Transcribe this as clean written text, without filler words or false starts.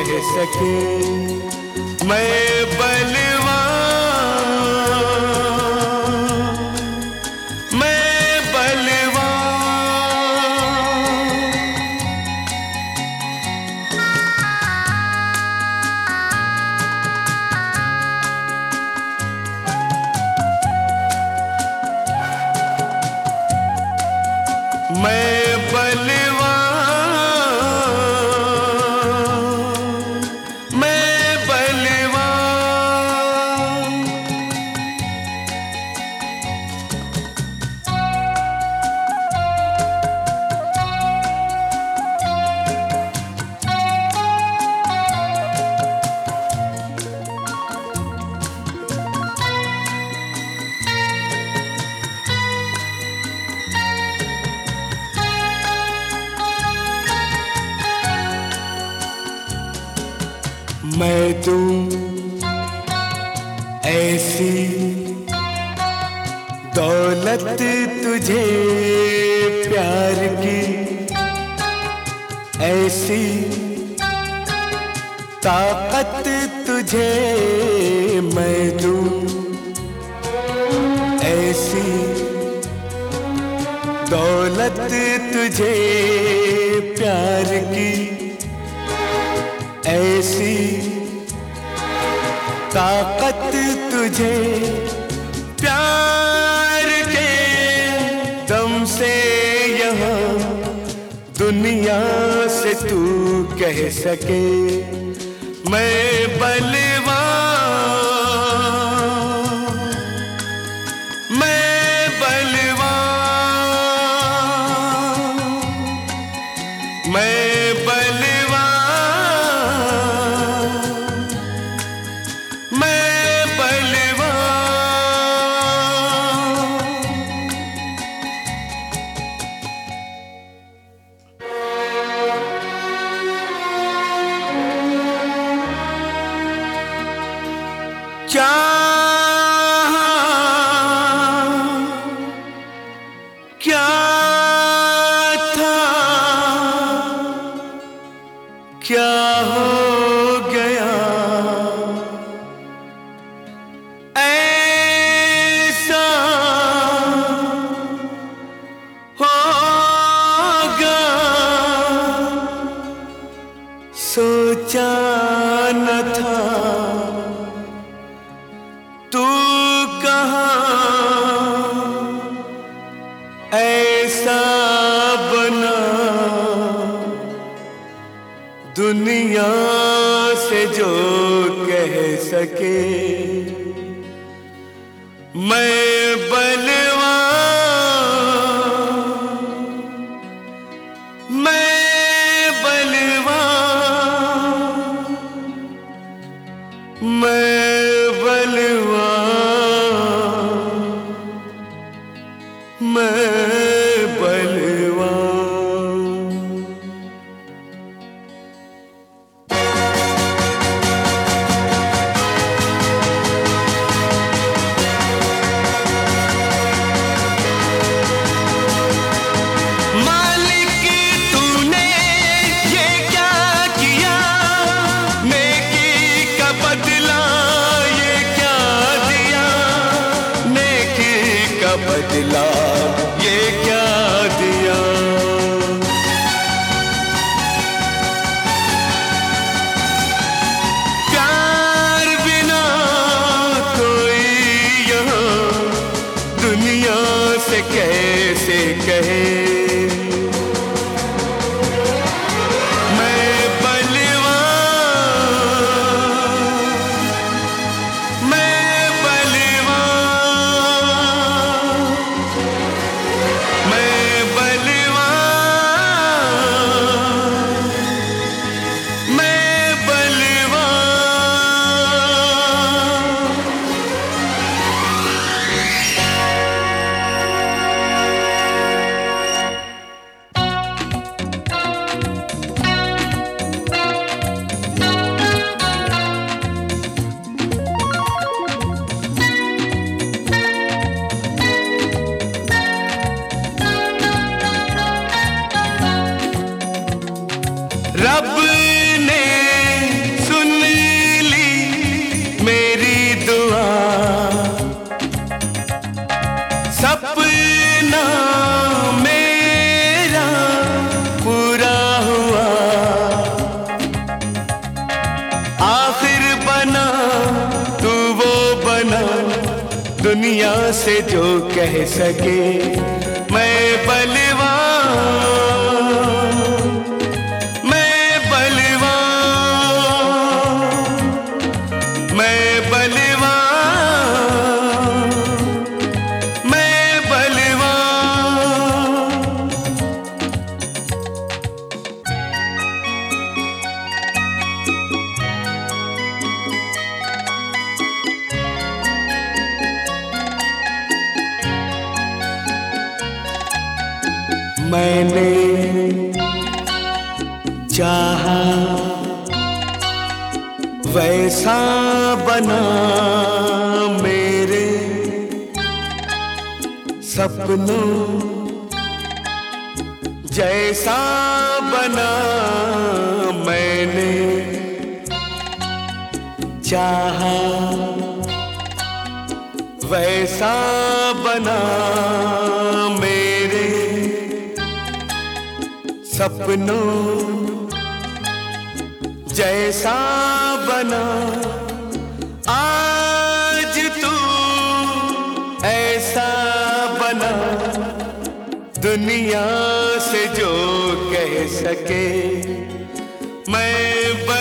कह सके मैं बलवान, मैं बलवान। मैं बलवान, मैं बलवान। मैं दूं ऐसी दौलत तुझे प्यार की, ऐसी ताकत तुझे मैं दूं, ऐसी दौलत तुझे प्यार की, ऐसी ताकत तुझे प्यार के दम से यहाँ दुनिया से तू कह सके मैं बलवान, मैं बलवान, मैं बलवान, मैं बलवान। क्या क्या था, क्या हो गया ऐसा होगा, सोचा न था तू कहाँ ऐसा बना, दुनिया से जो कह सके मैं बलवान, मैं बलवान, मैं बलवान, मैं बलवान। मालिक तूने ये क्या किया, नेकी का बदला ये क्या दिया, नेकी का बदला ये क्या दिया। प्यार बिना कोई यहाँ दुनिया से कैसे कहे मैं बलवान, मैं बलवान, दुनिया से जो कह सके मैं बलवान, मैं बलवान, मैं बलवान, मैं बलवान। मैंने चाहा वैसा बना मेरे सपनों जैसा बना। मैंने चाहा वैसा बना मेरे सपनों जैसा बना। आज तू ऐसा बना दुनिया से जो कह सके मैं